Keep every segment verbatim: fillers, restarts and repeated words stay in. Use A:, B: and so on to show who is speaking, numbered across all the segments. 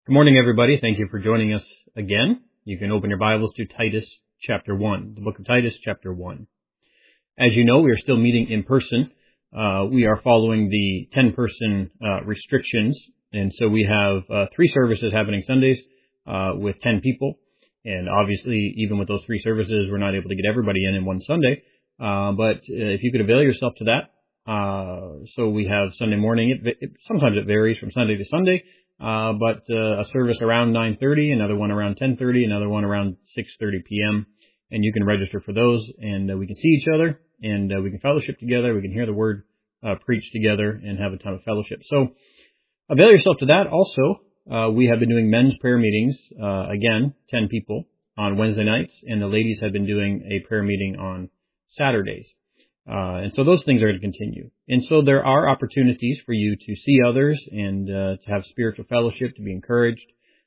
A: Good morning, everybody. Thank you for joining us again. You can open your Bibles to Titus chapter one, the book of Titus chapter one. As you know, we are still meeting in person. Uh, we are following the ten-person uh, restrictions, and so we have uh, three services happening Sundays uh, with ten people. And obviously, even with those three services, we're not able to get everybody in in one Sunday. Uh, but uh, if you could avail yourself to that, uh, so we have Sunday morning. It, it, sometimes it varies from Sunday to Sunday. Uh, but uh, a service around nine thirty, another one around ten thirty, another one around six thirty p.m. And you can register for those, and uh, we can see each other, and uh, we can fellowship together, we can hear the word uh, preached together, and have a time of fellowship. So avail yourself to that. Also, uh, we have been doing men's prayer meetings, uh, again, ten people on Wednesday nights, and the ladies have been doing a prayer meeting on Saturdays. Uh, and so those things are going to continue. And so there are opportunities for you to see others and uh, to have spiritual fellowship, to be encouraged,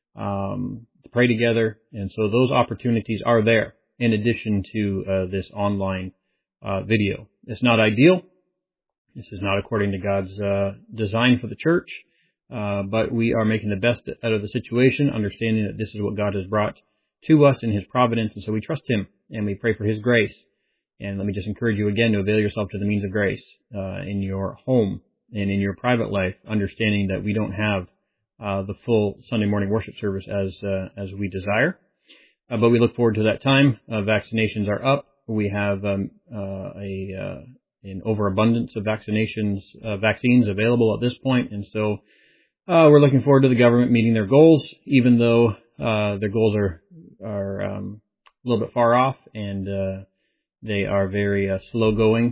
A: um, to pray together. And so those opportunities are there in addition to uh, this online uh, video. It's not ideal. This is not according to God's uh, design for the church, uh, but we are making the best out of the situation, understanding that this is what God has brought to us in His providence. And so we trust Him and we pray for His grace. And let me just encourage you again to avail yourself to the means of grace uh, in your home and in your private life, understanding that we don't have uh, the full Sunday morning worship service as uh, as we desire. Uh, but we look forward to that time. Uh, vaccinations are up. We have um, uh, a uh, an overabundance of vaccinations, uh, vaccines available at this point, and so uh, we're looking forward to the government meeting their goals, even though uh, their goals are are um, a little bit far off and. Uh, They are very uh, slow-going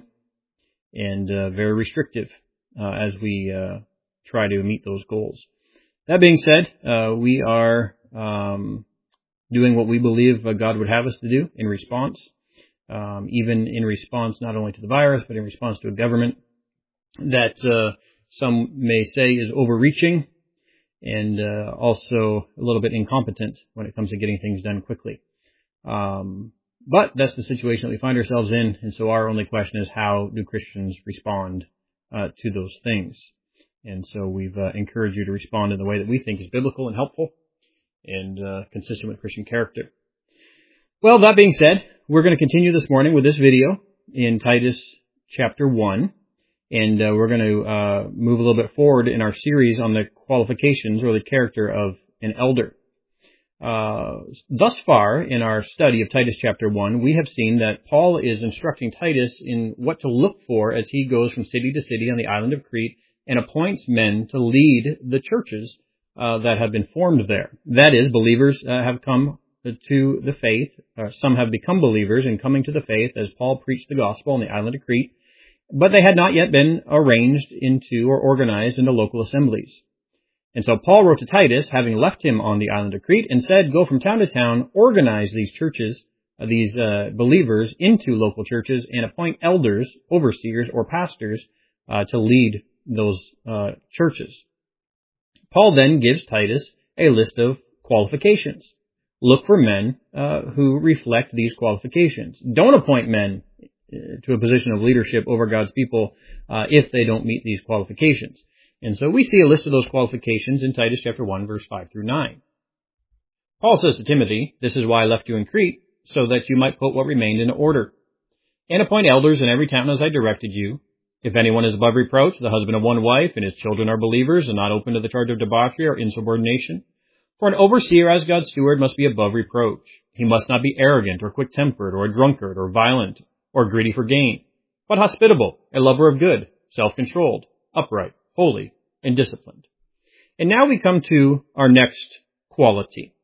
A: and uh, very restrictive uh, as we uh, try to meet those goals. That being said, uh, we are um, doing what we believe uh, God would have us to do in response, um, even in response not only to the virus, but in response to a government that uh, some may say is overreaching and uh, also a little bit incompetent when it comes to getting things done quickly. Um But that's the situation that we find ourselves in, and so our only question is, how do Christians respond uh, to those things? And so we've uh, encouraged you to respond in the way that we think is biblical and helpful and uh, consistent with Christian character. Well, that being said, we're going to continue this morning with this video in Titus chapter one, and uh, we're going to uh, move a little bit forward in our series on the qualifications or the character of an elder. Uh, thus far in our study of Titus chapter one, we have seen that Paul is instructing Titus in what to look for as he goes from city to city on the island of Crete and appoints men to lead the churches uh, that have been formed there. That is, believers uh, have come to the faith. Uh, some have become believers in coming to the faith as Paul preached the gospel on the island of Crete, but they had not yet been arranged into or organized into local assemblies. And so Paul wrote to Titus, having left him on the island of Crete, and said, go from town to town, organize these churches, uh, these uh, believers into local churches, and appoint elders, overseers, or pastors uh, to lead those uh, churches. Paul then gives Titus a list of qualifications. Look for men uh, who reflect these qualifications. Don't appoint men to a position of leadership over God's people uh, if they don't meet these qualifications. And so we see a list of those qualifications in Titus chapter one, verse five through nine. Paul says to Timothy, this is why I left you in Crete, so that you might put what remained into order, and appoint elders in every town as I directed you. If anyone is above reproach, the husband of one wife, and his children are believers, and not open to the charge of debauchery or insubordination. For an overseer as God's steward must be above reproach. He must not be arrogant, or quick-tempered, or a drunkard, or violent, or greedy for gain, but hospitable, a lover of good, self-controlled, upright, holy, and disciplined. And now we come to our next quality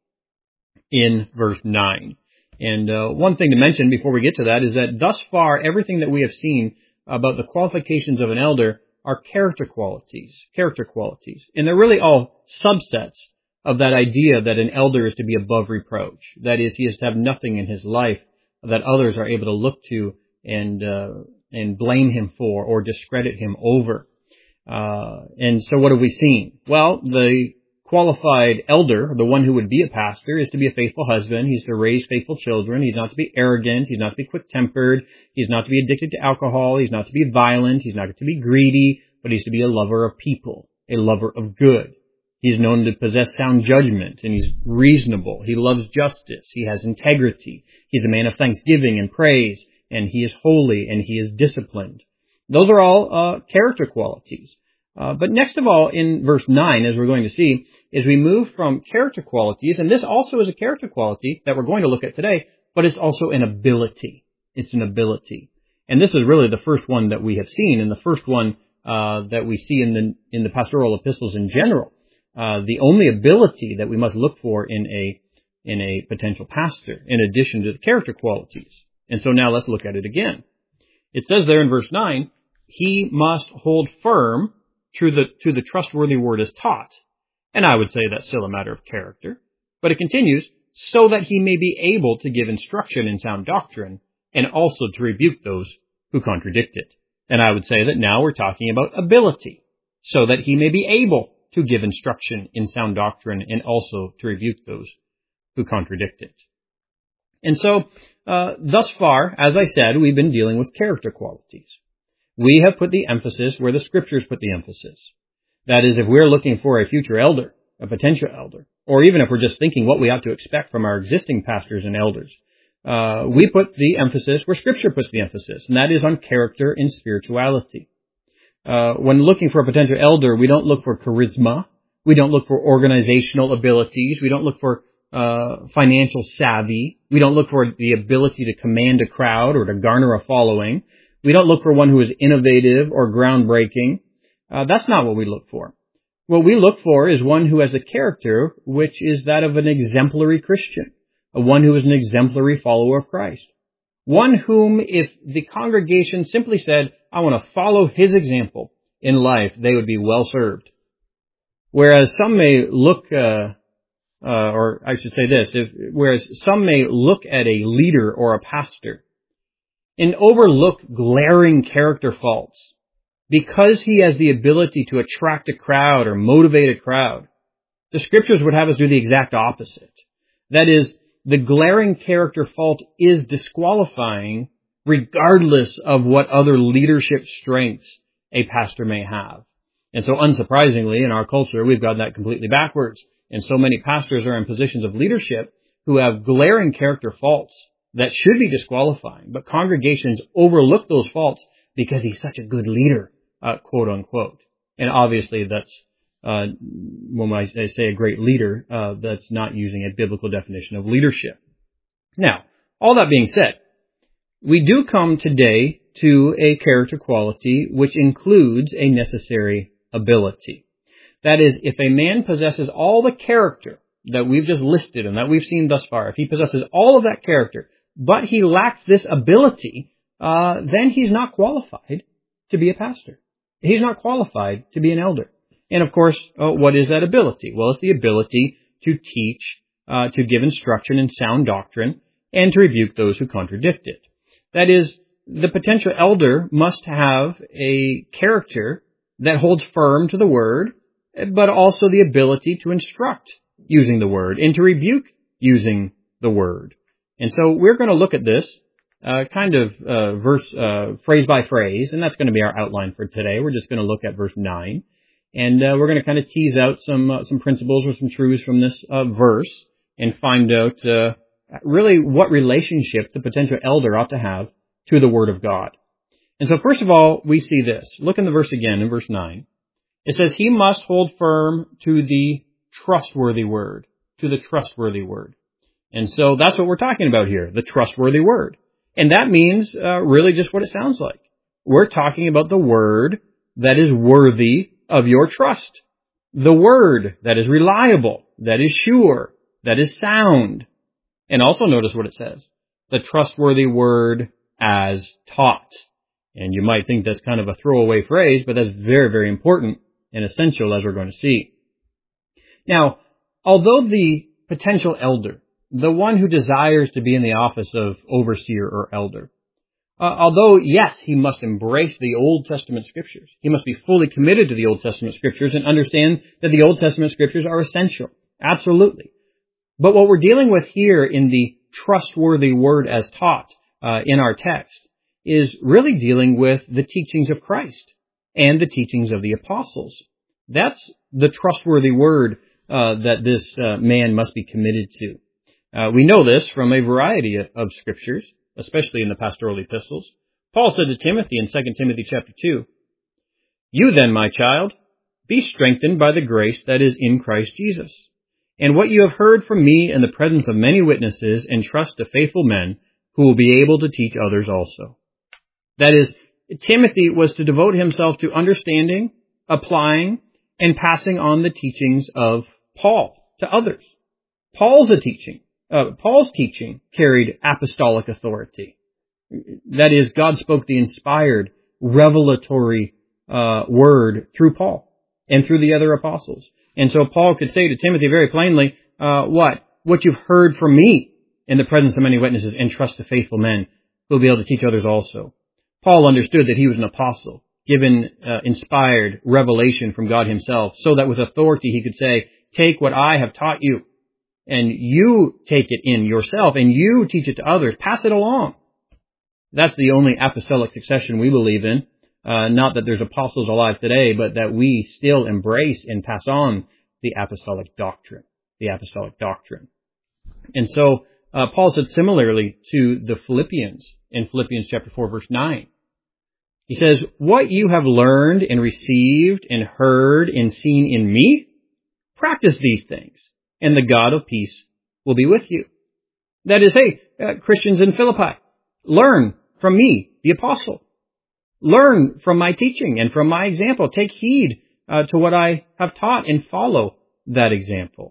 A: in verse nine. And uh, one thing to mention before we get to that is that thus far, everything that we have seen about the qualifications of an elder are character qualities, character qualities. And they're really all subsets of that idea that an elder is to be above reproach. That is, he is to have nothing in his life that others are able to look to and uh, and blame him for or discredit him over. Uh, and so what have we seen? Well, the qualified elder, the one who would be a pastor, is to be a faithful husband. He's to raise faithful children. He's not to be arrogant. He's not to be quick-tempered. He's not to be addicted to alcohol. He's not to be violent. He's not to be greedy, but he's to be a lover of people, a lover of good. He's known to possess sound judgment, and he's reasonable. He loves justice. He has integrity. He's a man of thanksgiving and praise, and he is holy, and he is disciplined. Those are all uh, character qualities. Uh, but next of all, in verse nine, as we're going to see, is we move from character qualities, and this also is a character quality that we're going to look at today, but it's also an ability. It's an ability. And this is really the first one that we have seen, and the first one uh, that we see in the in the pastoral epistles in general. Uh, the only ability that we must look for in a in a potential pastor, in addition to the character qualities. And so now let's look at it again. It says there in verse nine, he must hold firm to the to the trustworthy word as taught. And I would say that's still a matter of character. But it continues, so that he may be able to give instruction in sound doctrine, and also to rebuke those who contradict it. And I would say that now we're talking about ability, so that he may be able to give instruction in sound doctrine, and also to rebuke those who contradict it. And so, uh, thus far, as I said, we've been dealing with character qualities. We have put the emphasis where the Scriptures put the emphasis. That is, if we're looking for a future elder, a potential elder, or even if we're just thinking what we ought to expect from our existing pastors and elders, uh, we put the emphasis where Scripture puts the emphasis, and that is on character and spirituality. Uh, when looking for a potential elder, we don't look for charisma. We don't look for organizational abilities. We don't look for uh, financial savvy. We don't look for the ability to command a crowd or to garner a following. We don't look for one who is innovative or groundbreaking. Uh, that's not what we look for. What we look for is one who has a character which is that of an exemplary Christian, a one who is an exemplary follower of Christ. One whom, if the congregation simply said, I want to follow his example in life, they would be well served. Whereas some may look, uh, uh, or I should say this, if, whereas some may look at a leader or a pastor and overlook glaring character faults because he has the ability to attract a crowd or motivate a crowd, the Scriptures would have us do the exact opposite. That is, the glaring character fault is disqualifying regardless of what other leadership strengths a pastor may have. And so unsurprisingly, in our culture, we've got that completely backwards. And so many pastors are in positions of leadership who have glaring character faults that should be disqualifying, but congregations overlook those faults because he's such a good leader, uh, quote unquote. And obviously that's Uh, when I say a great leader, uh, that's not using a biblical definition of leadership. Now, all that being said, we do come today to a character quality which includes a necessary ability. That is, if a man possesses all the character that we've just listed and that we've seen thus far, if he possesses all of that character, but he lacks this ability, uh, then he's not qualified to be a pastor. He's not qualified to be an elder. And of course, uh, what is that ability? Well, it's the ability to teach, uh, to give instruction in sound doctrine, and to rebuke those who contradict it. That is, the potential elder must have a character that holds firm to the word, but also the ability to instruct using the word and to rebuke using the word. And so we're going to look at this uh, kind of uh, verse, uh, phrase by phrase, and that's going to be our outline for today. We're just going to look at verse nine. And uh, we're going to kind of tease out some uh, some principles or some truths from this uh, verse and find out uh, really what relationship the potential elder ought to have to the Word of God. And so first of all, we see this. Look in the verse again, in verse nine. It says, he must hold firm to the trustworthy Word, to the trustworthy Word. And so that's what we're talking about here, the trustworthy Word. And that means uh, really just what it sounds like. We're talking about the Word that is worthy of your trust. The word that is reliable, that is sure, that is sound. And also notice what it says. The trustworthy word as taught. And you might think that's kind of a throwaway phrase, but that's very, very important and essential as we're going to see. Now, although the potential elder, the one who desires to be in the office of overseer or elder, Uh, although, yes, he must embrace the Old Testament Scriptures. He must be fully committed to the Old Testament Scriptures and understand that the Old Testament Scriptures are essential. Absolutely. But what we're dealing with here in the trustworthy word as taught uh, in our text is really dealing with the teachings of Christ and the teachings of the apostles. That's the trustworthy word uh, that this uh, man must be committed to. Uh, we know this from a variety of, of scriptures, especially in the pastoral epistles. Paul said to Timothy in Second Timothy chapter two, "You then, my child, be strengthened by the grace that is in Christ Jesus. And what you have heard from me in the presence of many witnesses, entrust to faithful men who will be able to teach others also." That is, Timothy was to devote himself to understanding, applying, and passing on the teachings of Paul to others. Paul's a teaching. Uh, Paul's teaching carried apostolic authority. That is, God spoke the inspired, revelatory uh, word through Paul and through the other apostles. And so Paul could say to Timothy very plainly, uh, what? What you've heard from me in the presence of many witnesses, entrust to faithful men who will be able to teach others also. Paul understood that he was an apostle, given uh, inspired revelation from God himself, so that with authority he could say, take what I have taught you, and you take it in yourself, and you teach it to others. Pass it along. That's the only apostolic succession we believe in. Uh, not that there's apostles alive today, but that we still embrace and pass on the apostolic doctrine. The apostolic doctrine. And so, uh, Paul said similarly to the Philippians in Philippians chapter four, verse nine. He says, "What you have learned and received and heard and seen in me, practice these things, and the God of peace will be with you." That is, hey, uh, Christians in Philippi, learn from me, the apostle. Learn from my teaching and from my example. Take heed uh, to what I have taught and follow that example.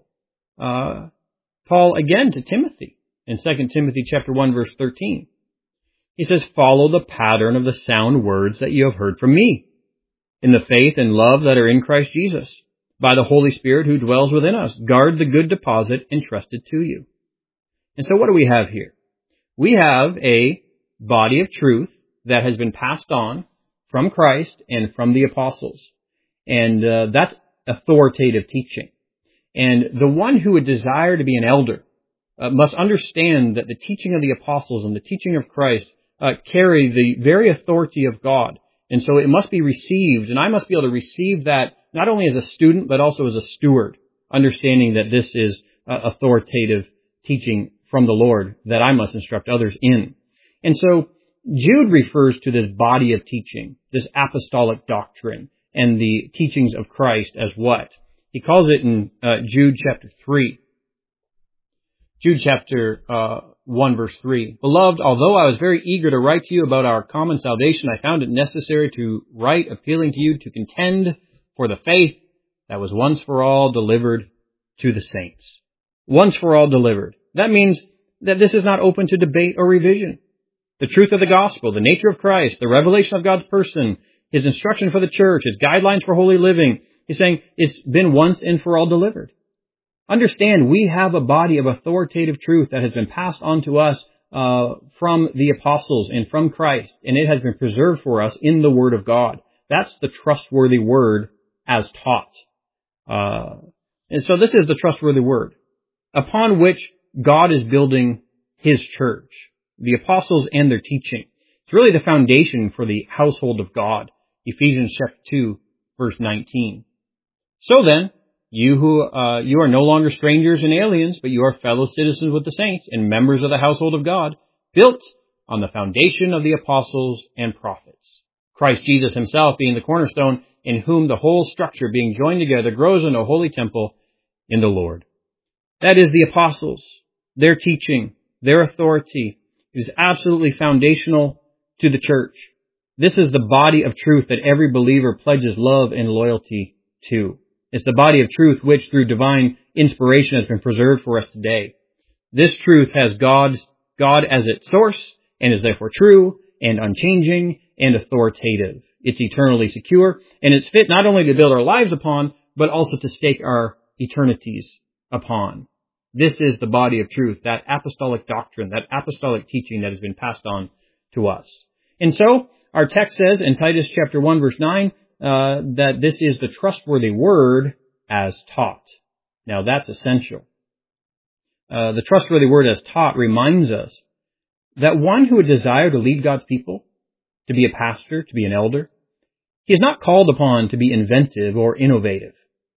A: Uh, Paul again to Timothy in Second Timothy chapter one, verse thirteen. He says, "Follow the pattern of the sound words that you have heard from me, in the faith and love that are in Christ Jesus. By the Holy Spirit who dwells within us, guard the good deposit entrusted to you." And so what do we have here? We have a body of truth that has been passed on from Christ and from the apostles. And uh, that's authoritative teaching. And the one who would desire to be an elder uh, must understand that the teaching of the apostles and the teaching of Christ uh, carry the very authority of God. And so it must be received, and I must be able to receive that not only as a student, but also as a steward, understanding that this is uh, authoritative teaching from the Lord that I must instruct others in. And so Jude refers to this body of teaching, this apostolic doctrine, and the teachings of Christ as what? He calls it in uh, Jude chapter three. Jude chapter uh, one, verse three. "Beloved, although I was very eager to write to you about our common salvation, I found it necessary to write appealing to you to contend for the faith that was once for all delivered to the saints." Once for all delivered. That means that this is not open to debate or revision. The truth of the gospel, the nature of Christ, the revelation of God's person, His instruction for the church, His guidelines for holy living, He's saying it's been once and for all delivered. Understand, we have a body of authoritative truth that has been passed on to us uh, from the apostles and from Christ, and it has been preserved for us in the Word of God. That's the trustworthy Word as taught. Uh, and so this is the trustworthy Word upon which God is building His church, the apostles and their teaching. It's really the foundation for the household of God. Ephesians chapter two, verse nineteen. "So then, you who uh, you are no longer strangers and aliens, but you are fellow citizens with the saints and members of the household of God, built on the foundation of the apostles and prophets, Christ Jesus Himself being the cornerstone, in whom the whole structure being joined together grows into a holy temple in the Lord." That is the apostles, their teaching, their authority is absolutely foundational to the church. This is the body of truth that every believer pledges love and loyalty to. It's the body of truth which, through divine inspiration, has been preserved for us today. This truth has God's, God as its source and is therefore true and unchanging and authoritative. It's eternally secure, and it's fit not only to build our lives upon, but also to stake our eternities upon. This is the body of truth, that apostolic doctrine, that apostolic teaching that has been passed on to us. And so, our text says in Titus chapter one, verse nine, uh, that this is the trustworthy word as taught. Now, that's essential. Uh, the trustworthy word as taught reminds us that one who would desire to lead God's people, to be a pastor, to be an elder, He is not called upon to be inventive or innovative.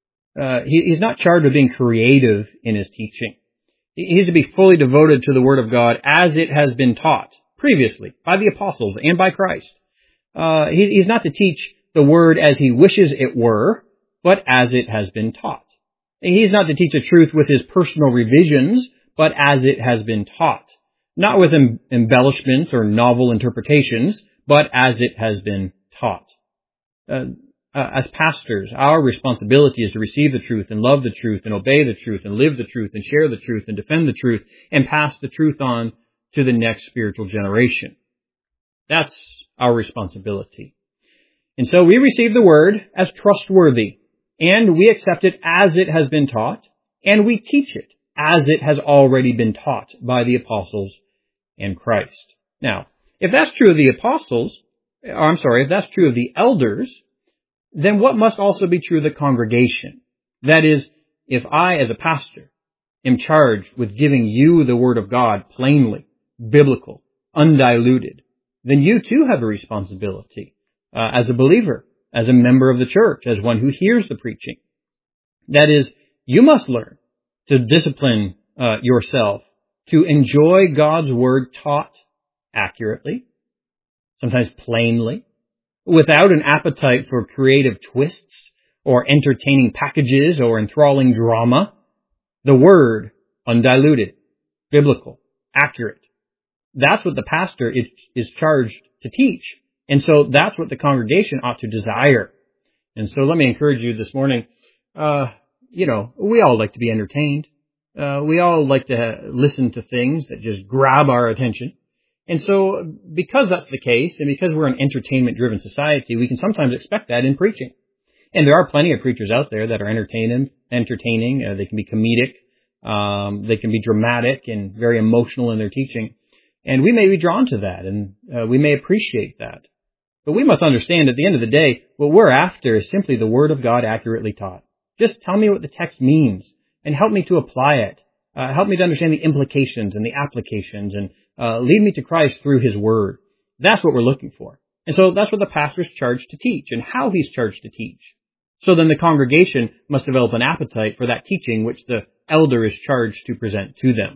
A: Uh, he, he's not charged with being creative in his teaching. He is to be fully devoted to the Word of God as it has been taught previously by the apostles and by Christ. Uh, he, he's not to teach the Word as he wishes it were, but as it has been taught. He's not to teach the truth with his personal revisions, but as it has been taught. Not with em- embellishments or novel interpretations, but as it has been taught. Uh, uh, as pastors, our responsibility is to receive the truth and love the truth and obey the truth and live the truth and share the truth and defend the truth and pass the truth on to the next spiritual generation. That's our responsibility. And so we receive the Word as trustworthy, and we accept it as it has been taught, and we teach it as it has already been taught by the apostles and Christ. Now, if that's true of the apostles, or I'm sorry, if that's true of the elders, then what must also be true of the congregation? That is, if I, as a pastor, am charged with giving you the Word of God plainly, biblical, undiluted, then you too have a responsibility uh, as a believer, as a member of the church, as one who hears the preaching. That is, you must learn to discipline uh, yourself, to enjoy God's Word taught accurately, sometimes plainly, without an appetite for creative twists or entertaining packages or enthralling drama. The Word, undiluted, biblical, accurate. That's what the pastor is, is charged to teach. And so that's what the congregation ought to desire. And so let me encourage you this morning, uh, you know, we all like to be entertained. Uh, we all like to ha- listen to things that just grab our attention. And so because that's the case, and because we're an entertainment-driven society, we can sometimes expect that in preaching. And there are plenty of preachers out there that are entertaining. entertaining. Uh, they can be comedic. Um, they can be dramatic and very emotional in their teaching. And we may be drawn to that, and uh, we may appreciate that. But we must understand at the end of the day, what we're after is simply the Word of God accurately taught. Just tell me what the text means and help me to apply it. Uh, help me to understand the implications and the applications and uh, lead me to Christ through His Word. That's what we're looking for. And so that's what the pastor's charged to teach and how he's charged to teach. So then the congregation must develop an appetite for that teaching which the elder is charged to present to them.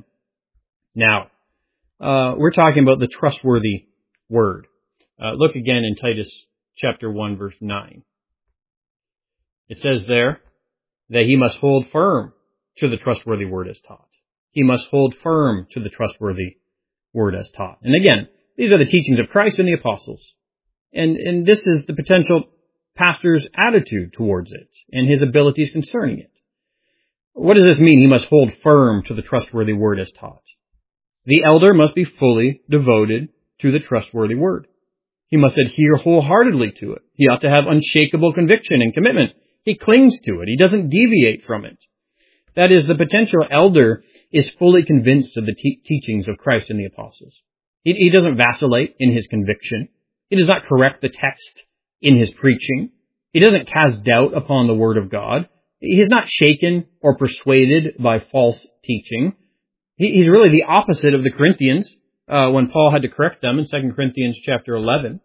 A: Now, uh, we're talking about the trustworthy Word. Uh, look again in Titus chapter one, verse nine. It says there that he must hold firm to the trustworthy Word as taught. He must hold firm to the trustworthy Word as taught. And again, these are the teachings of Christ and the apostles. And, and this is the potential pastor's attitude towards it and his abilities concerning it. What does this mean? He must hold firm to the trustworthy Word as taught. The elder must be fully devoted to the trustworthy Word. He must adhere wholeheartedly to it. He ought to have unshakable conviction and commitment. He clings to it. He doesn't deviate from it. That is, the potential elder is fully convinced of the te- teachings of Christ and the apostles. He, he doesn't vacillate in his conviction. He does not correct the text in his preaching. He doesn't cast doubt upon the Word of God. He is not shaken or persuaded by false teaching. He, he's really the opposite of the Corinthians uh, when Paul had to correct them in Second Corinthians chapter eleven.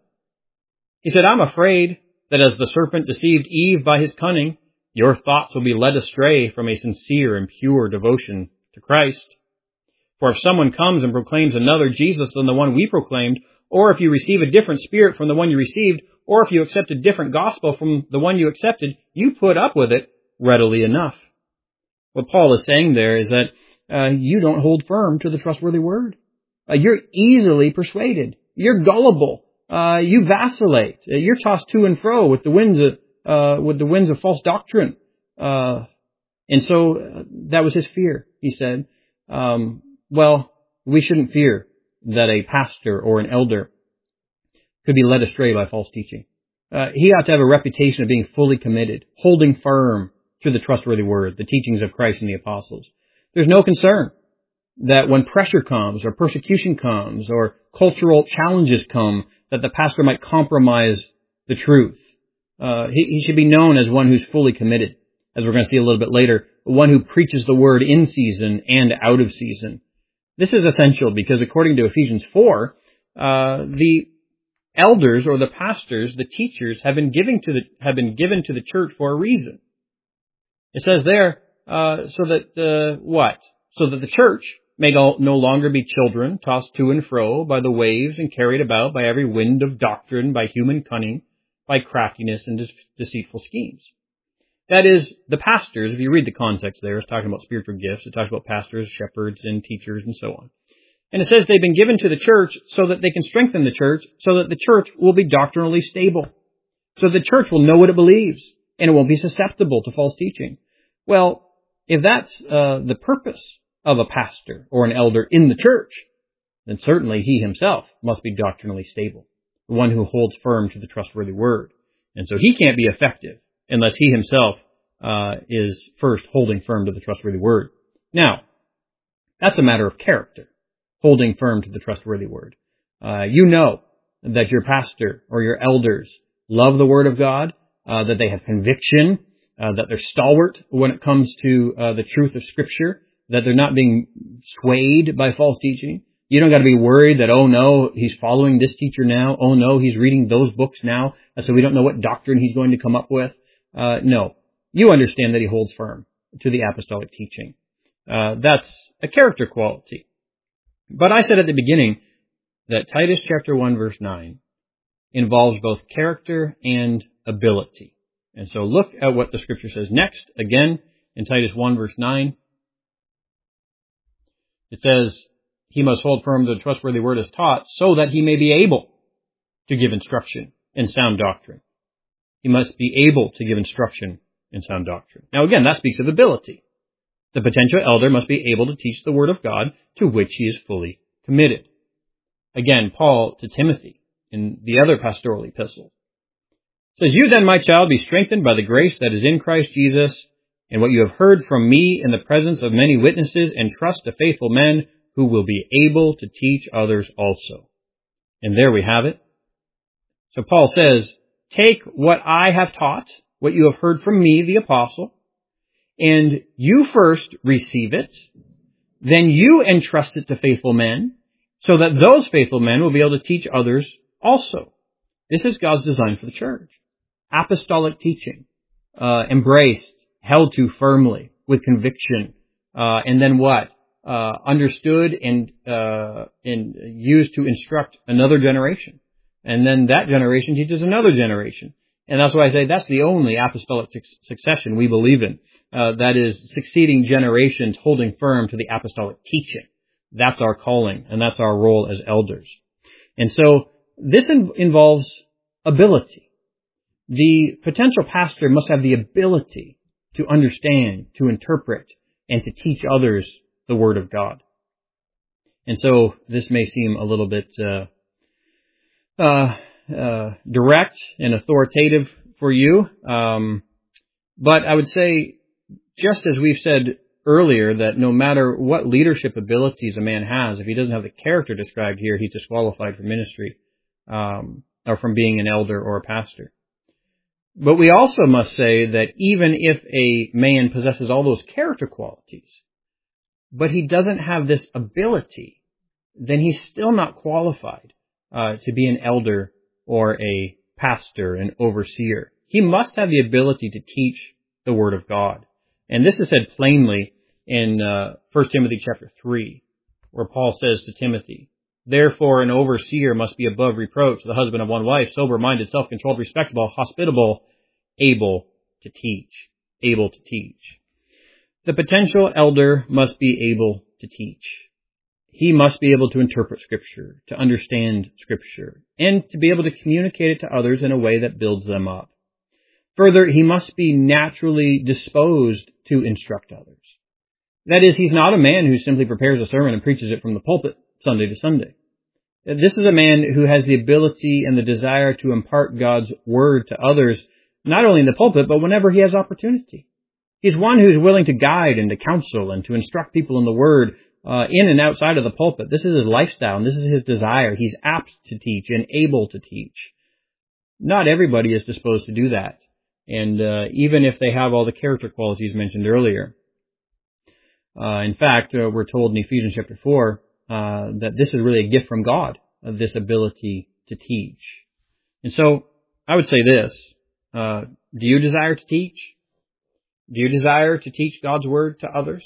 A: He said, I'm afraid that as the serpent deceived Eve by his cunning, your thoughts will be led astray from a sincere and pure devotion to Christ. For if someone comes and proclaims another Jesus than the one we proclaimed, or if you receive a different spirit from the one you received, or if you accept a different gospel from the one you accepted, you put up with it readily enough. What Paul is saying there is that uh, you don't hold firm to the trustworthy Word. Uh, you're easily persuaded. You're gullible. Uh, you vacillate. Uh, you're tossed to and fro with the winds of uh, with the winds of false doctrine. Uh, and so uh, that was his fear. He said, um, "Well, we shouldn't fear that a pastor or an elder could be led astray by false teaching. Uh, he ought to have a reputation of being fully committed, holding firm to the trustworthy Word, the teachings of Christ and the apostles. There's no concern that when pressure comes or persecution comes or cultural challenges come, that the pastor might compromise the truth. Uh, he, he should be known as one who's fully committed, as we're going to see a little bit later, one who preaches the Word in season and out of season. This is essential because according to Ephesians four, uh, the elders or the pastors, the teachers, have been given to the have been given to the church for a reason. It says there, uh, so that uh, what? So that the church may no longer be children tossed to and fro by the waves and carried about by every wind of doctrine, by human cunning, by craftiness and de- deceitful schemes. That is, the pastors, if you read the context there, it's talking about spiritual gifts. It talks about pastors, shepherds, and teachers, and so on. And it says they've been given to the church so that they can strengthen the church, so that the church will be doctrinally stable. So the church will know what it believes, and it won't be susceptible to false teaching. Well, if that's uh, the purpose of a pastor or an elder in the church, then certainly he himself must be doctrinally stable, the one who holds firm to the trustworthy word. And so he can't be effective unless he himself uh, is first holding firm to the trustworthy word. Now, that's a matter of character, holding firm to the trustworthy word. Uh, you know that your pastor or your elders love the word of God, uh, that they have conviction, uh, that they're stalwart when it comes to uh, the truth of Scripture, that they're not being swayed by false teaching. You don't got to be worried that, oh no, he's following this teacher now. Oh no, he's reading those books now, so we don't know what doctrine he's going to come up with. Uh, no, you understand that he holds firm to the apostolic teaching. Uh, that's a character quality. But I said at the beginning that Titus chapter one verse nine involves both character and ability. And so look at what the Scripture says next, again, in Titus one verse nine. It says, he must hold firm to the trustworthy word as taught, so that he may be able to give instruction in sound doctrine. He must be able to give instruction in sound doctrine. Now again, that speaks of ability. The potential elder must be able to teach the word of God to which he is fully committed. Again, Paul to Timothy in the other pastoral epistle says, you then, my child, be strengthened by the grace that is in Christ Jesus, and what you have heard from me in the presence of many witnesses, and trust to faithful men who will be able to teach others also. And there we have it. So Paul says, take what I have taught, what you have heard from me, the apostle, and you first receive it, then you entrust it to faithful men, so that those faithful men will be able to teach others also. This is God's design for the church. Apostolic teaching, uh, embraced, held to firmly, with conviction, uh, and then what? Uh, understood and, uh, and used to instruct another generation. And then that generation teaches another generation. And that's why I say that's the only apostolic succession we believe in. Uh, that is succeeding generations holding firm to the apostolic teaching. That's our calling, and that's our role as elders. And so this in- involves ability. The potential pastor must have the ability to understand, to interpret, and to teach others the Word of God. And so this may seem a little bit uh, uh, uh, direct and authoritative for you, um, but I would say, just as we've said earlier, that no matter what leadership abilities a man has, if he doesn't have the character described here, he's disqualified from ministry, um, or from being an elder or a pastor. But we also must say that even if a man possesses all those character qualities, but he doesn't have this ability, then he's still not qualified uh, to be an elder or a pastor, an overseer. He must have the ability to teach the Word of God. And this is said plainly in uh, First Timothy chapter three, where Paul says to Timothy, therefore an overseer must be above reproach, the husband of one wife, sober-minded, self-controlled, respectable, hospitable, able to teach. Able to teach. The potential elder must be able to teach. He must be able to interpret Scripture, to understand Scripture, and to be able to communicate it to others in a way that builds them up. Further, he must be naturally disposed to instruct others. That is, he's not a man who simply prepares a sermon and preaches it from the pulpit Sunday to Sunday. This is a man who has the ability and the desire to impart God's Word to others, not only in the pulpit, but whenever he has opportunity. He's one who's willing to guide and to counsel and to instruct people in the Word uh, in and outside of the pulpit. This is his lifestyle, and this is his desire. He's apt to teach and able to teach. Not everybody is disposed to do that. And uh, even if they have all the character qualities mentioned earlier. Uh, in fact, uh, we're told in Ephesians chapter four uh, that this is really a gift from God, uh, this ability to teach. And so I would say this, uh, do you desire to teach? Do you desire to teach God's Word to others?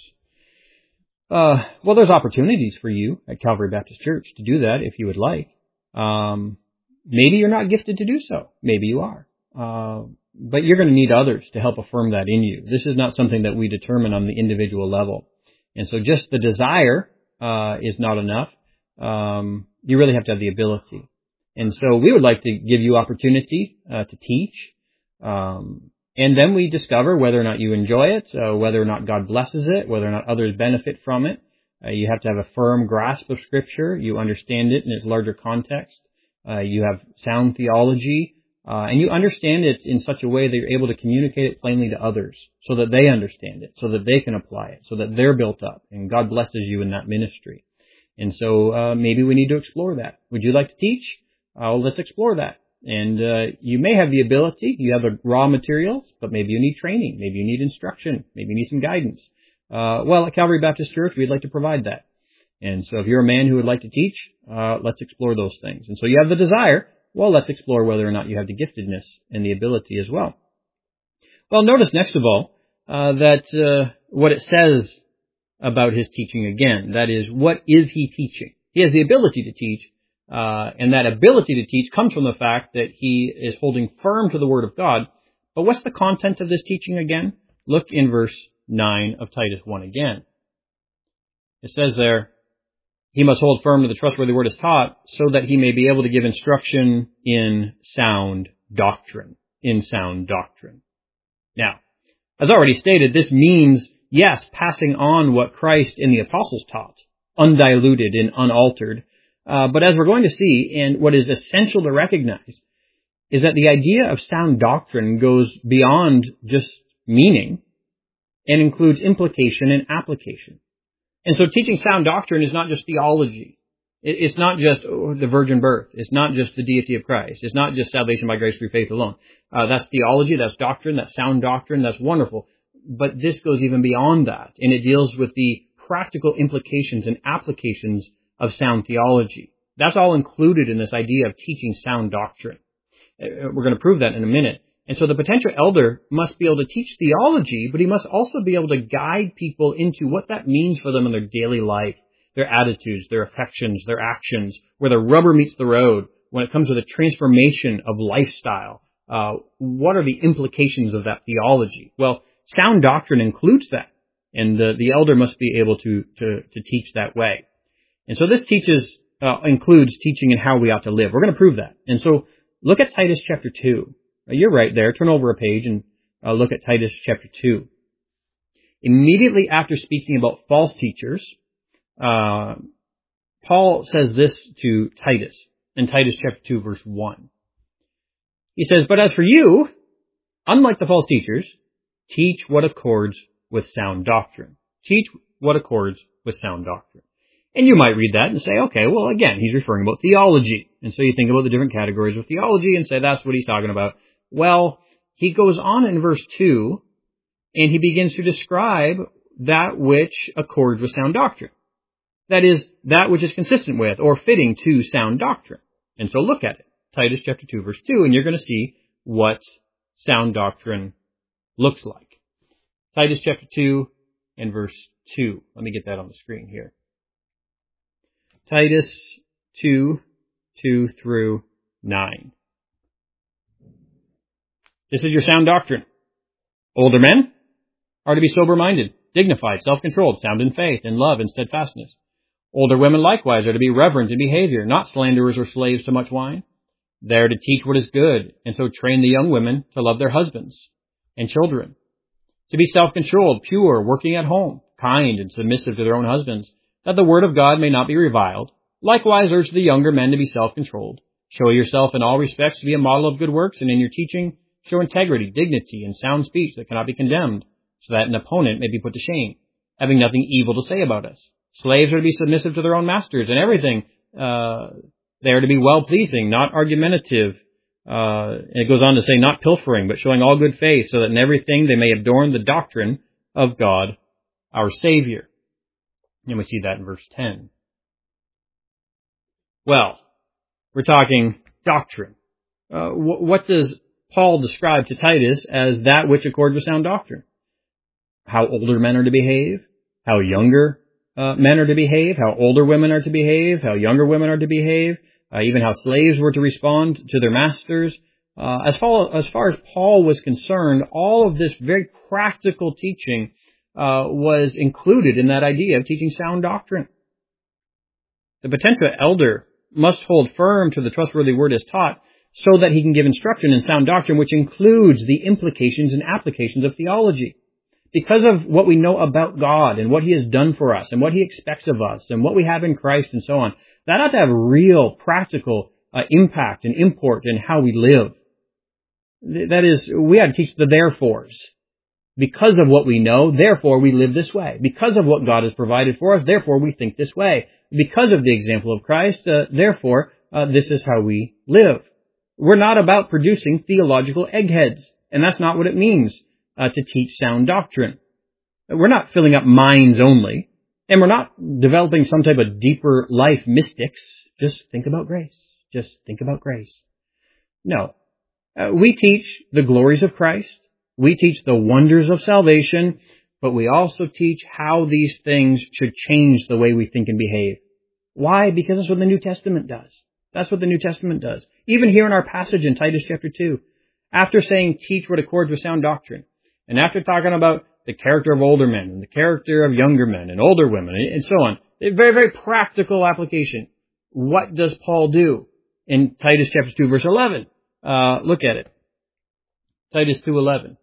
A: Uh, well, there's opportunities for you at Calvary Baptist Church to do that if you would like. Um, maybe you're not gifted to do so. Maybe you are. Uh, but you're going to need others to help affirm that in you. This is not something that we determine on the individual level. And so just the desire uh, is not enough. Um, you really have to have the ability. And so we would like to give you opportunity uh, to teach. Um, and then we discover whether or not you enjoy it, uh, whether or not God blesses it, whether or not others benefit from it. Uh, you have to have a firm grasp of Scripture. You understand it in its larger context. Uh, you have sound theology, uh, and you understand it in such a way that you're able to communicate it plainly to others so that they understand it, so that they can apply it, so that they're built up, and God blesses you in that ministry. And so uh, maybe we need to explore that. Would you like to teach? Uh, well, let's explore that. And uh, you may have the ability, you have the raw materials, but maybe you need training, maybe you need instruction, maybe you need some guidance. Uh, well, at Calvary Baptist Church, we'd like to provide that. And so if you're a man who would like to teach, uh, let's explore those things. And so you have the desire, well, let's explore whether or not you have the giftedness and the ability as well. Well, notice next of all, uh, that uh, what it says about his teaching again, that is, what is he teaching? He has the ability to teach. Uh, and that ability to teach comes from the fact that he is holding firm to the Word of God. But what's the content of this teaching again? Look in verse nine of Titus one again. It says there, he must hold firm to the trustworthy word as taught, so that he may be able to give instruction in sound doctrine. In sound doctrine. Now, as already stated, this means, yes, passing on what Christ and the apostles taught, undiluted and unaltered. Uh, but as we're going to see, and what is essential to recognize, is that the idea of sound doctrine goes beyond just meaning and includes implication and application. And so teaching sound doctrine is not just theology. It's not just oh, the virgin birth. It's not just the deity of Christ. It's not just salvation by grace through faith alone. Uh, that's theology, that's doctrine, that's sound doctrine, that's wonderful. But this goes even beyond that, and it deals with the practical implications and applications of sound theology. That's all included in this idea of teaching sound doctrine. We're going to prove that in a minute. And so the potential elder must be able to teach theology, but he must also be able to guide people into what that means for them in their daily life, their attitudes, their affections, their actions, where the rubber meets the road when it comes to the transformation of lifestyle. Uh, what are the implications of that theology? Well, sound doctrine includes that, and the, the elder must be able to, to, to teach that way. And so this teaches, uh, includes teaching in how we ought to live. We're going to prove that. And so look at Titus chapter two. Uh, you're right there. Turn over a page and uh, look at Titus chapter two. Immediately after speaking about false teachers, uh, Paul says this to Titus in Titus chapter two, verse one. He says, "But as for you, unlike the false teachers, teach what accords with sound doctrine." Teach what accords with sound doctrine. And you might read that and say, okay, well, again, he's referring about theology. And so you think about the different categories of theology and say that's what he's talking about. Well, he goes on in verse two, and he begins to describe that which accords with sound doctrine. That is, that which is consistent with or fitting to sound doctrine. And so look at it. Titus chapter two, verse two, and you're going to see what sound doctrine looks like. Titus chapter two and verse two. Let me get that on the screen here. Titus two, two through nine. This is your sound doctrine. Older men are to be sober-minded, dignified, self-controlled, sound in faith, in love, and steadfastness. Older women likewise are to be reverent in behavior, not slanderers or slaves to much wine. They are to teach what is good, and so train the young women to love their husbands and children, to be self-controlled, pure, working at home, kind, and submissive to their own husbands, that the word of God may not be reviled. Likewise urge the younger men to be self-controlled. Show yourself in all respects to be a model of good works, and in your teaching show integrity, dignity, and sound speech that cannot be condemned, so that an opponent may be put to shame, having nothing evil to say about us. Slaves are to be submissive to their own masters, and everything uh, they are to be well-pleasing, not argumentative. Uh, and it goes on to say, not pilfering, but showing all good faith, so that in everything they may adorn the doctrine of God, our Savior. And we see that in verse ten. Well, we're talking doctrine. Uh, wh- what does Paul describe to Titus as that which accords with sound doctrine? How older men are to behave, how younger uh, men are to behave, how older women are to behave, how younger women are to behave, uh, even how slaves were to respond to their masters. Uh, as, far, as far as Paul was concerned, all of this very practical teaching uh, was included in that idea of teaching sound doctrine. The potential elder must hold firm to the trustworthy word as taught so that he can give instruction in sound doctrine, which includes the implications and applications of theology. Because of what we know about God and what he has done for us and what he expects of us and what we have in Christ and so on, that ought to have real practical uh, impact and import in how we live. That is, we ought to teach the therefores. Because of what we know, therefore we live this way. Because of what God has provided for us, therefore we think this way. Because of the example of Christ, uh, therefore uh, this is how we live. We're not about producing theological eggheads, and that's not what it means uh, to teach sound doctrine. We're not filling up minds only, and we're not developing some type of deeper life mystics. Just think about grace. Just think about grace. No. Uh, we teach the glories of Christ. We teach the wonders of salvation, but we also teach how these things should change the way we think and behave. Why? Because that's what the New Testament does. That's what the New Testament does. Even here in our passage in Titus chapter two, after saying teach what accords with sound doctrine, and after talking about the character of older men and the character of younger men and older women and so on, a very, very practical application. What does Paul do in Titus chapter two, verse eleven? Uh, look at it. Titus two eleven.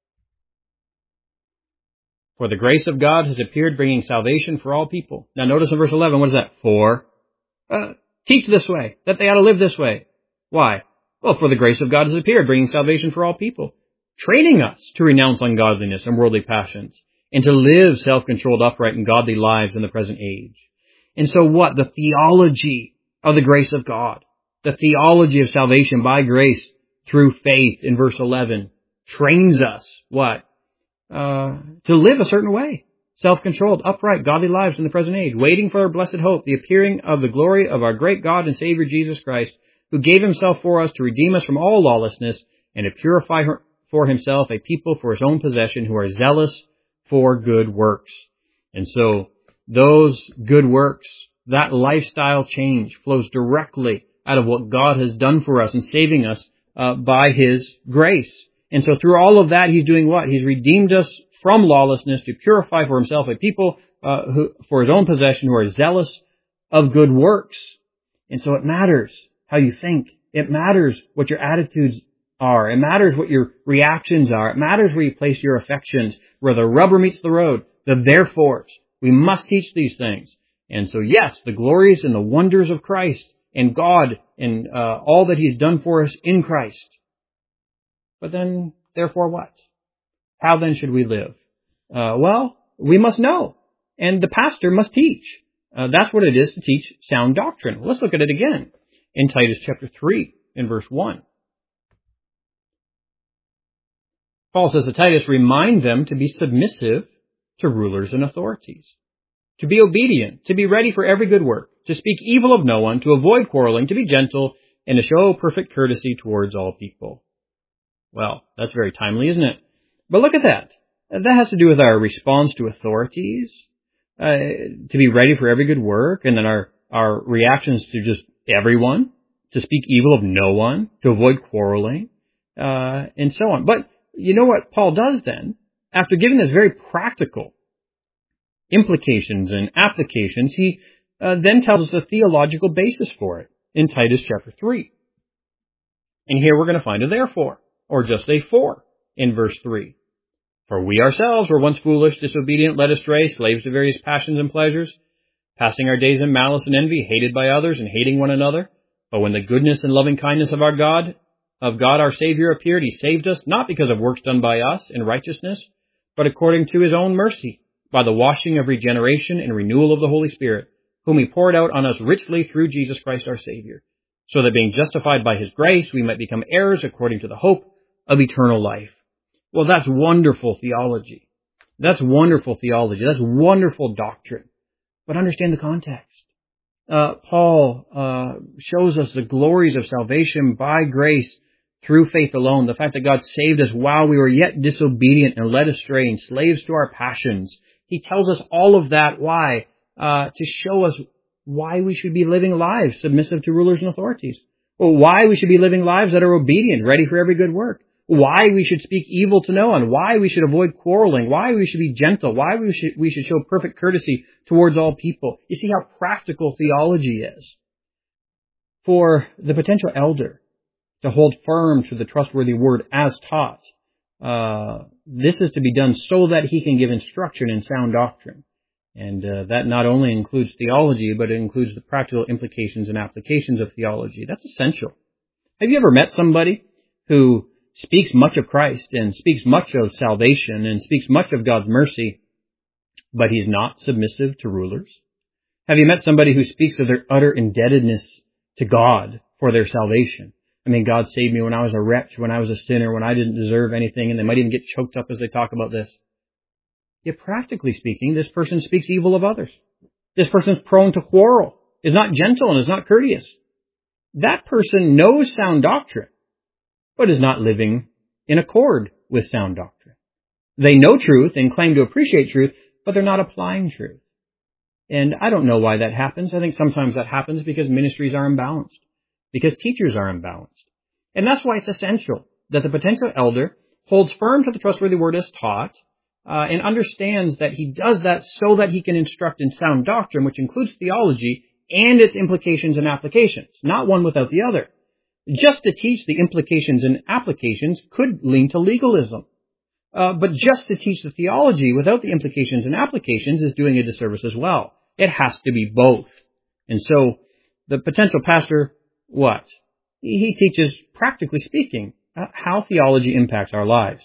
A: For the grace of God has appeared, bringing salvation for all people. Now notice in verse eleven, what is that? For, uh, teach this way, that they ought to live this way. Why? Well, for the grace of God has appeared, bringing salvation for all people, training us to renounce ungodliness and worldly passions, and to live self-controlled, upright, and godly lives in the present age. And so what? The theology of the grace of God, the theology of salvation by grace through faith in verse eleven, trains us, what? Uh, to live a certain way. Self-controlled, upright, godly lives in the present age, waiting for our blessed hope, the appearing of the glory of our great God and Savior Jesus Christ, who gave himself for us to redeem us from all lawlessness and to purify her for himself a people for his own possession who are zealous for good works. And so those good works, that lifestyle change flows directly out of what God has done for us in saving us uh, by his grace. And so through all of that, he's doing what? He's redeemed us from lawlessness to purify for himself a people uh, who, for his own possession who are zealous of good works. And so it matters how you think. It matters what your attitudes are. It matters what your reactions are. It matters where you place your affections, where the rubber meets the road, the therefores. We must teach these things. And so yes, the glories and the wonders of Christ and God and uh, all that he's done for us in Christ. But then, therefore what? How then should we live? Uh, well, we must know. And the pastor must teach. Uh, that's what it is to teach sound doctrine. Let's look at it again in Titus chapter three in verse one. Paul says to Titus, remind them to be submissive to rulers and authorities, to be obedient, to be ready for every good work, to speak evil of no one, to avoid quarreling, to be gentle, and to show perfect courtesy towards all people. Well, that's very timely, isn't it? But look at that. That has to do with our response to authorities, uh, to be ready for every good work, and then our, our reactions to just everyone, to speak evil of no one, to avoid quarreling, uh, and so on. But you know what Paul does then? After giving us very practical implications and applications, he uh, then tells us the theological basis for it in Titus chapter three. And here we're going to find a therefore, or just a for, in verse three. For we ourselves were once foolish, disobedient, led astray, slaves to various passions and pleasures, passing our days in malice and envy, hated by others and hating one another. But when the goodness and loving kindness of our God, of God our Savior appeared, he saved us, not because of works done by us in righteousness, but according to his own mercy, by the washing of regeneration and renewal of the Holy Spirit, whom he poured out on us richly through Jesus Christ our Savior, so that being justified by his grace, we might become heirs according to the hope of eternal life. Well, that's wonderful theology. That's wonderful theology. That's wonderful doctrine. But understand the context. Uh, Paul uh, shows us the glories of salvation by grace through faith alone. The fact that God saved us while we were yet disobedient and led astray and slaves to our passions. He tells us all of that. Why? Uh, to show us why we should be living lives submissive to rulers and authorities. Or why we should be living lives that are obedient, ready for every good work. Why we should speak evil to no one. Why we should avoid quarreling. Why we should be gentle. Why we should, we should show perfect courtesy towards all people. You see how practical theology is. For the potential elder to hold firm to the trustworthy word as taught, uh, this is to be done so that he can give instruction in sound doctrine. And uh, that not only includes theology, but it includes the practical implications and applications of theology. That's essential. Have you ever met somebody who speaks much of Christ and speaks much of salvation and speaks much of God's mercy, but he's not submissive to rulers? Have you met somebody who speaks of their utter indebtedness to God for their salvation? I mean, God saved me when I was a wretch, when I was a sinner, when I didn't deserve anything, and they might even get choked up as they talk about this. Yet practically speaking, this person speaks evil of others. This person is prone to quarrel, is not gentle, and is not courteous. That person knows sound doctrine, but is not living in accord with sound doctrine. They know truth and claim to appreciate truth, but they're not applying truth. And I don't know why that happens. I think sometimes that happens because ministries are imbalanced, because teachers are imbalanced. And that's why it's essential that the potential elder holds firm to the trustworthy word as taught, uh, and understands that he does that so that he can instruct in sound doctrine, which includes theology and its implications and applications, not one without the other. Just to teach the implications and applications could lean to legalism. Uh, but just to teach the theology without the implications and applications is doing a disservice as well. It has to be both. And so the potential pastor, what? He teaches, practically speaking, how theology impacts our lives.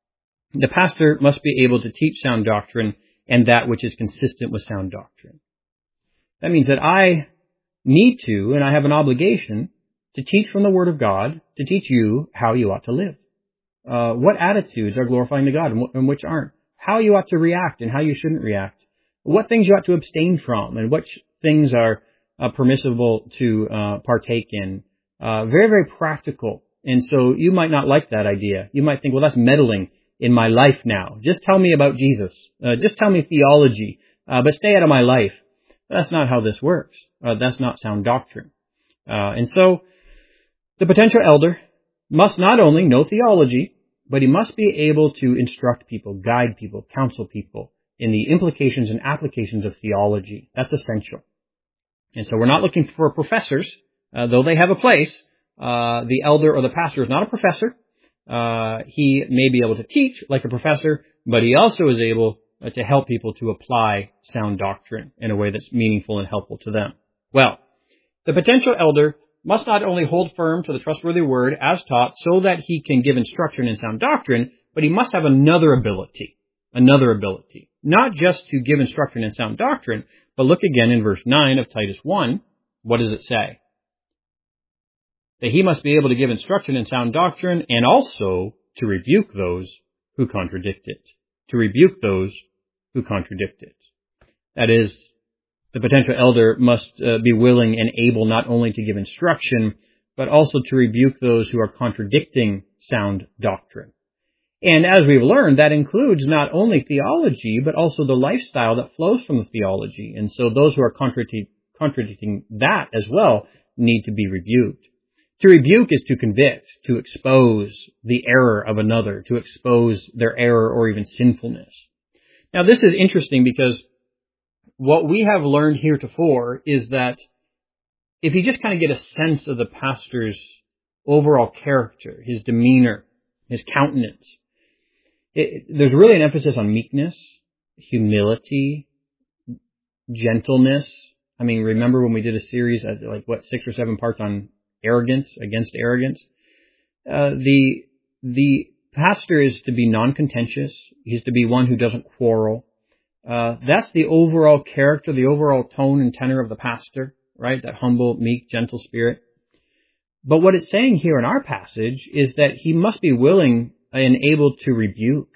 A: The pastor must be able to teach sound doctrine and that which is consistent with sound doctrine. That means that I need to, and I have an obligation, to teach from the Word of God, to teach you how you ought to live. Uh, what attitudes are glorifying to God and, wh- and which aren't. How you ought to react and how you shouldn't react. What things you ought to abstain from and which things are uh, permissible to uh, partake in. Uh, very, very practical. And so you might not like that idea. You might think, well, that's meddling in my life now. Just tell me about Jesus. Uh, just tell me theology, uh, but stay out of my life. That's not how this works. Uh, that's not sound doctrine. Uh, and so the potential elder must not only know theology, but he must be able to instruct people, guide people, counsel people in the implications and applications of theology. That's essential. And so we're not looking for professors, uh, though they have a place. Uh, the elder or the pastor is not a professor. Uh, he may be able to teach like a professor, but he also is able uh, to help people to apply sound doctrine in a way that's meaningful and helpful to them. Well, the potential elder must not only hold firm to the trustworthy word as taught so that he can give instruction in sound doctrine, but he must have another ability, another ability, not just to give instruction in sound doctrine, but look again in verse nine of Titus one. What does it say? That he must be able to give instruction in sound doctrine and also to rebuke those who contradict it. To rebuke those who contradict it. That is, the potential elder must uh, be willing and able not only to give instruction, but also to rebuke those who are contradicting sound doctrine. And as we've learned, that includes not only theology, but also the lifestyle that flows from the theology. And so those who are contradic- contradicting that as well need to be rebuked. To rebuke is to convict, to expose the error of another, to expose their error or even sinfulness. Now this is interesting because what we have learned heretofore is that if you just kind of get a sense of the pastor's overall character, his demeanor, his countenance, it, there's really an emphasis on meekness, humility, gentleness. I mean, remember when we did a series, at like what, six or seven parts on arrogance, against arrogance? Uh, the the pastor is to be non-contentious. He's to be one who doesn't quarrel. Uh, that's the overall character, the overall tone and tenor of the pastor, right? That humble, meek, gentle spirit. But what it's saying here in our passage is that he must be willing and able to rebuke,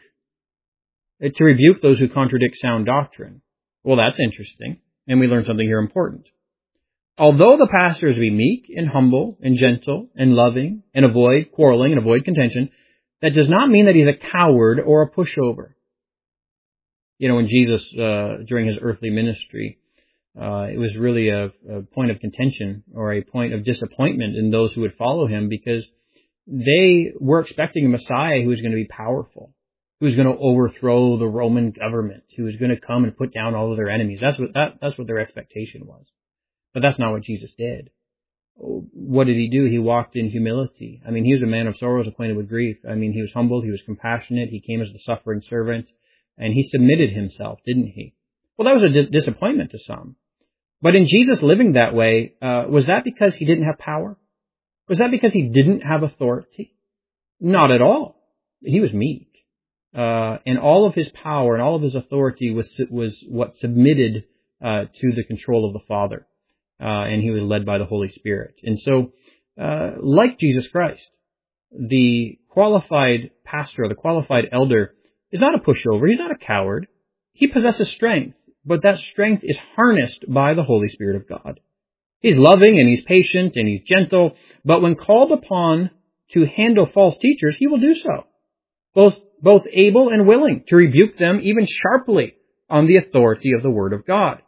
A: to rebuke those who contradict sound doctrine. Well, that's interesting. And we learn something here important. Although the pastor is to be meek and humble and gentle and loving and avoid quarreling and avoid contention, that does not mean that he's a coward or a pushover. You know, when Jesus, uh, during his earthly ministry, uh, it was really a, a point of contention or a point of disappointment in those who would follow him, because they were expecting a Messiah who was going to be powerful, who was going to overthrow the Roman government, who was going to come and put down all of their enemies. That's what that, that's what their expectation was. But that's not what Jesus did. What did he do? He walked in humility. I mean, he was a man of sorrows, acquainted with grief. I mean, he was humble, he was compassionate, he came as the suffering servant, and he submitted himself, didn't he? Well, that was a di- disappointment to some. But in Jesus living that way, uh, was that because he didn't have power? Was that because he didn't have authority? Not at all. He was meek. Uh, and all of his power and all of his authority was was what submitted uh, to the control of the Father. Uh, and he was led by the Holy Spirit. And so, uh, like Jesus Christ, the qualified pastor, the qualified elder, is not a pushover. He's not a coward. He possesses strength, but that strength is harnessed by the Holy Spirit of God. He's loving and he's patient and he's gentle, but when called upon to handle false teachers, he will do so. Both, both able and willing to rebuke them even sharply on the authority of the Word of God.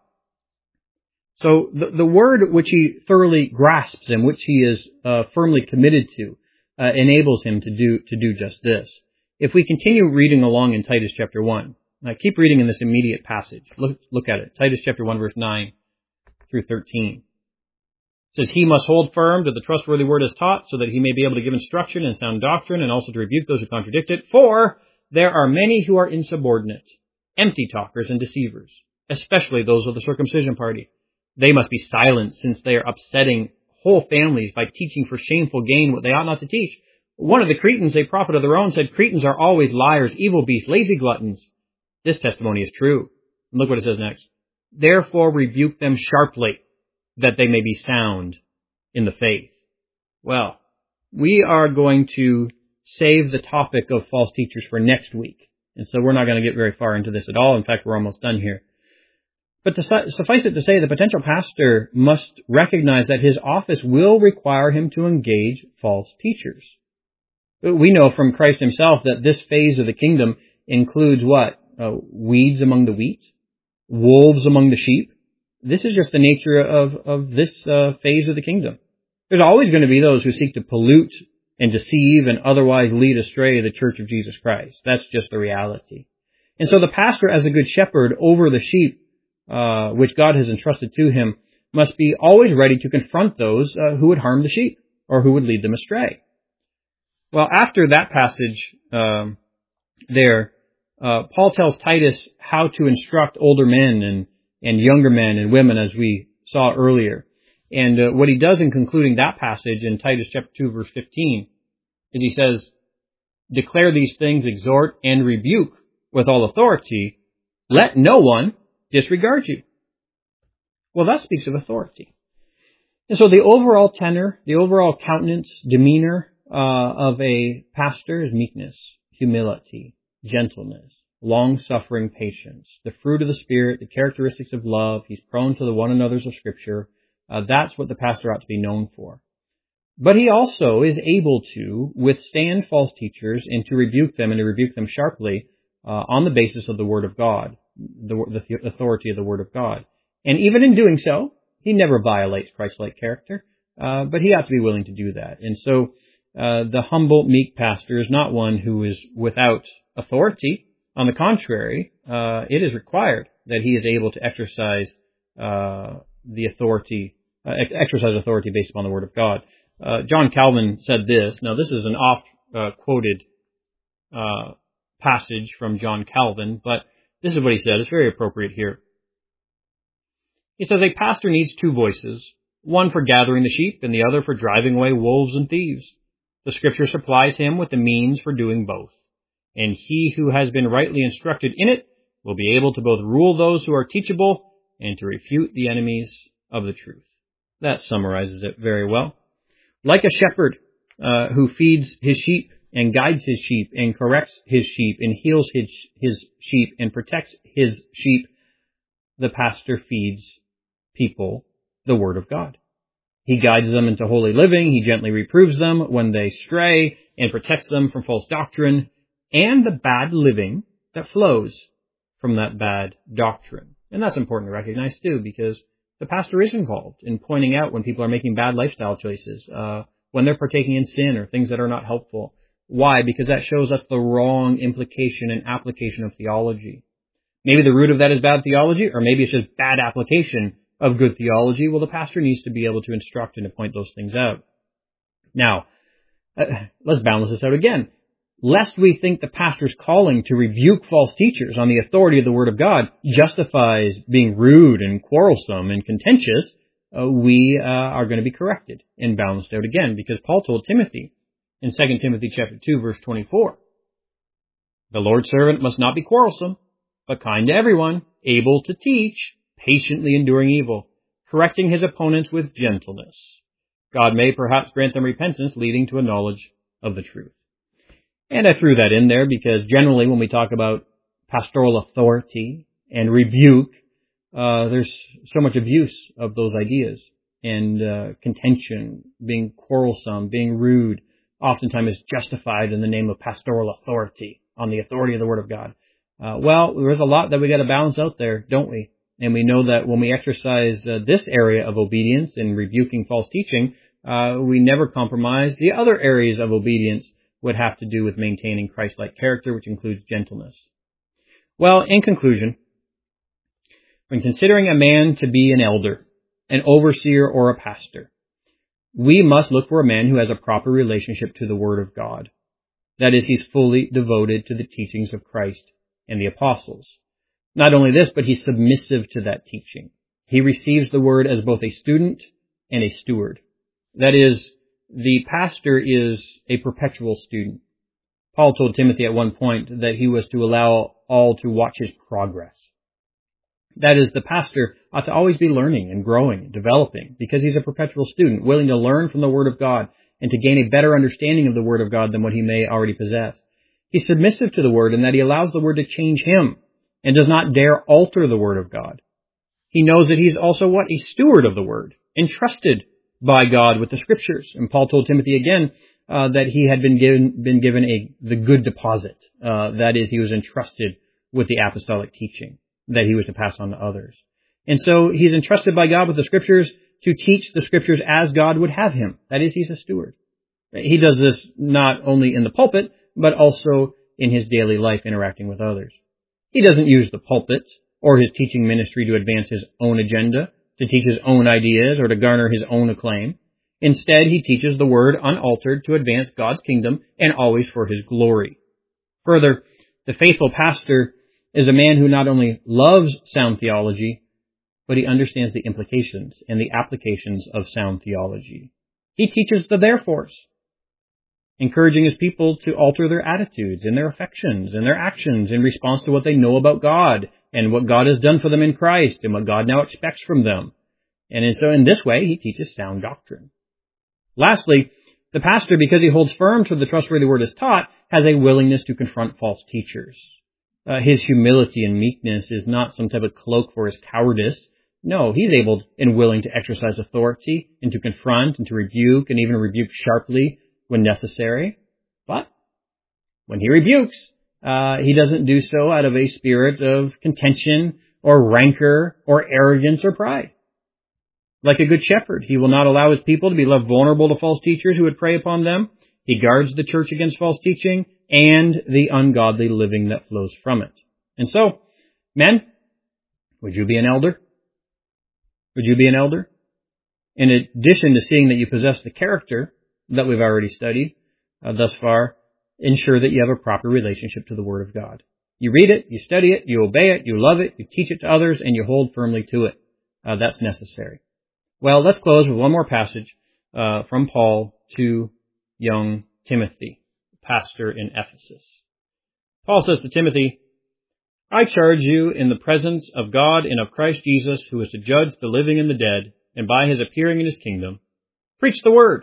A: So the, the word which he thoroughly grasps and which he is uh, firmly committed to uh, enables him to do to do just this. If we continue reading along in Titus chapter one, uh, keep reading in this immediate passage. Look, look at it. Titus chapter one, verse nine through thirteen. It says, "He must hold firm to the trustworthy word as taught, so that he may be able to give instruction in sound doctrine and also to rebuke those who contradict it. For there are many who are insubordinate, empty talkers and deceivers, especially those of the circumcision party. They must be silent, since they are upsetting whole families by teaching for shameful gain what they ought not to teach. One of the Cretans, a prophet of their own, said, 'Cretans are always liars, evil beasts, lazy gluttons.' This testimony is true." And look what it says next. "Therefore rebuke them sharply, that they may be sound in the faith." Well, we are going to save the topic of false teachers for next week. And so we're not going to get very far into this at all. In fact, we're almost done here. But to suffice it to say, the potential pastor must recognize that his office will require him to engage false teachers. We know from Christ himself that this phase of the kingdom includes what? Uh, weeds among the wheat? Wolves among the sheep? This is just the nature of, of this uh, phase of the kingdom. There's always going to be those who seek to pollute and deceive and otherwise lead astray the church of Jesus Christ. That's just the reality. And so the pastor, as a good shepherd over the sheep, Uh, which God has entrusted to him, must be always ready to confront those uh, who would harm the sheep or who would lead them astray. Well, after that passage um, there, uh, Paul tells Titus how to instruct older men and, and younger men and women, as we saw earlier. And uh, what he does in concluding that passage in Titus chapter two, verse fifteen, is he says, "Declare these things, exhort, and rebuke with all authority. Let no one disregard you." Well, that speaks of authority. And so the overall tenor, the overall countenance, demeanor uh, of a pastor is meekness, humility, gentleness, long-suffering patience, the fruit of the Spirit, the characteristics of love. He's prone to the one another's of Scripture. Uh, that's what the pastor ought to be known for. But he also is able to withstand false teachers and to rebuke them and to rebuke them sharply uh, on the basis of the Word of God. The, the authority of the Word of God. And even in doing so, he never violates Christ-like character, uh, but he ought to be willing to do that. And so uh, the humble, meek pastor is not one who is without authority. On the contrary, uh, it is required that he is able to exercise uh, the authority, uh, exercise authority based upon the Word of God. Uh, John Calvin said this. Now, this is an oft-quoted uh, passage from John Calvin, but this is what he said. It's very appropriate here. He says, "A pastor needs two voices, one for gathering the sheep and the other for driving away wolves and thieves. The Scripture supplies him with the means for doing both, and he who has been rightly instructed in it will be able to both rule those who are teachable and to refute the enemies of the truth." That summarizes it very well. Like a shepherd uh, who feeds his sheep and guides his sheep and corrects his sheep and heals his, his sheep and protects his sheep, the pastor feeds people the Word of God. He guides them into holy living. He gently reproves them when they stray and protects them from false doctrine and the bad living that flows from that bad doctrine. And that's important to recognize too, because the pastor is involved in pointing out when people are making bad lifestyle choices, uh, when they're partaking in sin or things that are not helpful. Why? Because that shows us the wrong implication and application of theology. Maybe the root of that is bad theology, or maybe it's just bad application of good theology. Well, the pastor needs to be able to instruct and to point those things out. Now, uh, let's balance this out again. Lest we think the pastor's calling to rebuke false teachers on the authority of the Word of God justifies being rude and quarrelsome and contentious, uh, we uh, are going to be corrected and balanced out again, because Paul told Timothy in Second Timothy chapter two, verse twenty-four, the Lord's servant must not be quarrelsome, but kind to everyone, able to teach, patiently enduring evil, correcting his opponents with gentleness. God may perhaps grant them repentance, leading to a knowledge of the truth. And I threw that in there because generally when we talk about pastoral authority and rebuke, uh, there's so much abuse of those ideas and uh, contention, being quarrelsome, being rude, oftentimes is justified in the name of pastoral authority, on the authority of the Word of God. Uh, well, there's a lot that we got to balance out there, don't we? And we know that when we exercise uh, this area of obedience in rebuking false teaching, uh, we never compromise the other areas of obedience would have to do with maintaining Christ-like character, which includes gentleness. Well, in conclusion, when considering a man to be an elder, an overseer, or a pastor, we must look for a man who has a proper relationship to the Word of God. That is, he's fully devoted to the teachings of Christ and the apostles. Not only this, but he's submissive to that teaching. He receives the Word as both a student and a steward. That is, the pastor is a perpetual student. Paul told Timothy at one point that he was to allow all to watch his progress. That is, the pastor ought to always be learning and growing, developing, because he's a perpetual student, willing to learn from the Word of God and to gain a better understanding of the Word of God than what he may already possess. He's submissive to the Word in that he allows the Word to change him and does not dare alter the Word of God. He knows that he's also what? A steward of the Word, entrusted by God with the Scriptures. And Paul told Timothy again uh, that he had been given been given a the good deposit. Uh, that is, he was entrusted with the apostolic teaching that he was to pass on to others. And so he's entrusted by God with the Scriptures to teach the Scriptures as God would have him. That is, he's a steward. He does this not only in the pulpit, but also in his daily life interacting with others. He doesn't use the pulpit or his teaching ministry to advance his own agenda, to teach his own ideas, or to garner his own acclaim. Instead, he teaches the Word unaltered to advance God's kingdom and always for his glory. Further, the faithful pastor is a man who not only loves sound theology, but he understands the implications and the applications of sound theology. He teaches the therefores, encouraging his people to alter their attitudes and their affections and their actions in response to what they know about God and what God has done for them in Christ and what God now expects from them. And so in this way, he teaches sound doctrine. Lastly, the pastor, because he holds firm to the trustworthy word as taught, has a willingness to confront false teachers. Uh, his humility and meekness is not some type of cloak for his cowardice. No, he's able and willing to exercise authority and to confront and to rebuke and even rebuke sharply when necessary. But when he rebukes, uh, he doesn't do so out of a spirit of contention or rancor or arrogance or pride. Like a good shepherd, he will not allow his people to be left vulnerable to false teachers who would prey upon them. He guards the church against false teaching and the ungodly living that flows from it. And so, men, would you be an elder? Would you be an elder? In addition to seeing that you possess the character that we've already studied uh, thus far, ensure that you have a proper relationship to the Word of God. You read it, you study it, you obey it, you love it, you teach it to others, and you hold firmly to it. Uh, that's necessary. Well, let's close with one more passage uh, from Paul to young Timothy, pastor in Ephesus. Paul says to Timothy, I charge you in the presence of God and of Christ Jesus, who is to judge the living and the dead, and by his appearing in his kingdom, preach the word.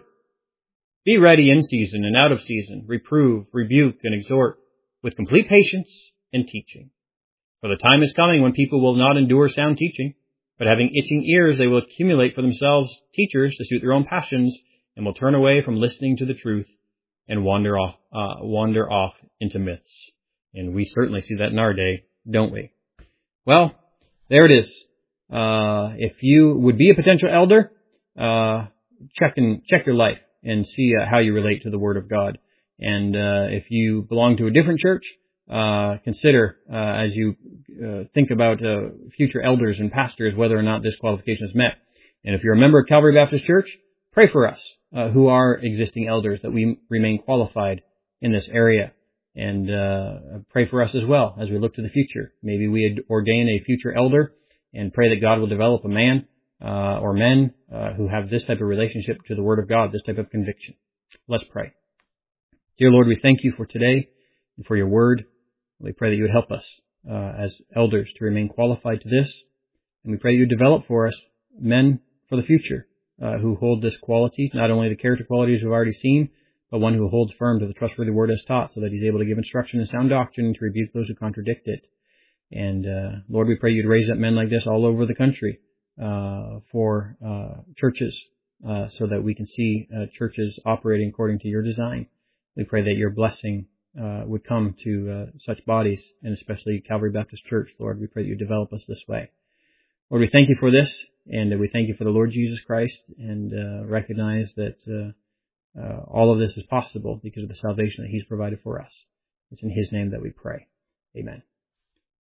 A: Be ready in season and out of season, reprove, rebuke, and exhort with complete patience and teaching. For the time is coming when people will not endure sound teaching, But having itching ears, they will accumulate for themselves teachers to suit their own passions, and will turn away from listening to the truth and wander off, uh, wander off into myths. And we certainly see that in our day, don't we? Well, there it is. Uh, if you would be a potential elder, uh, check and check your life and see uh, how you relate to the Word of God. And uh, if you belong to a different church, uh, consider uh, as you uh, think about uh, future elders and pastors whether or not this qualification is met. And if you're a member of Calvary Baptist Church, pray for us uh, who are existing elders that we remain qualified in this area. And uh, pray for us as well as we look to the future. Maybe we ordain a future elder and pray that God will develop a man uh, or men uh, who have this type of relationship to the Word of God, this type of conviction. Let's pray. Dear Lord, we thank you for today and for your Word. We pray that you would help us uh, as elders to remain qualified to this. And we pray you would develop for us men for the future uh, who hold this quality, not only the character qualities we've already seen, but one who holds firm to the trustworthy word as taught, so that he's able to give instruction in sound doctrine and to rebuke those who contradict it. And uh, Lord, we pray you'd raise up men like this all over the country uh, for uh, churches, uh, so that we can see uh, churches operating according to your design. We pray that your blessing uh, would come to uh, such bodies, and especially Calvary Baptist Church. Lord, we pray that you develop us this way. Lord, we thank you for this, and we thank you for the Lord Jesus Christ, and uh, recognize that uh, Uh, all of this is possible because of the salvation that he's provided for us. It's in his name that we pray. Amen.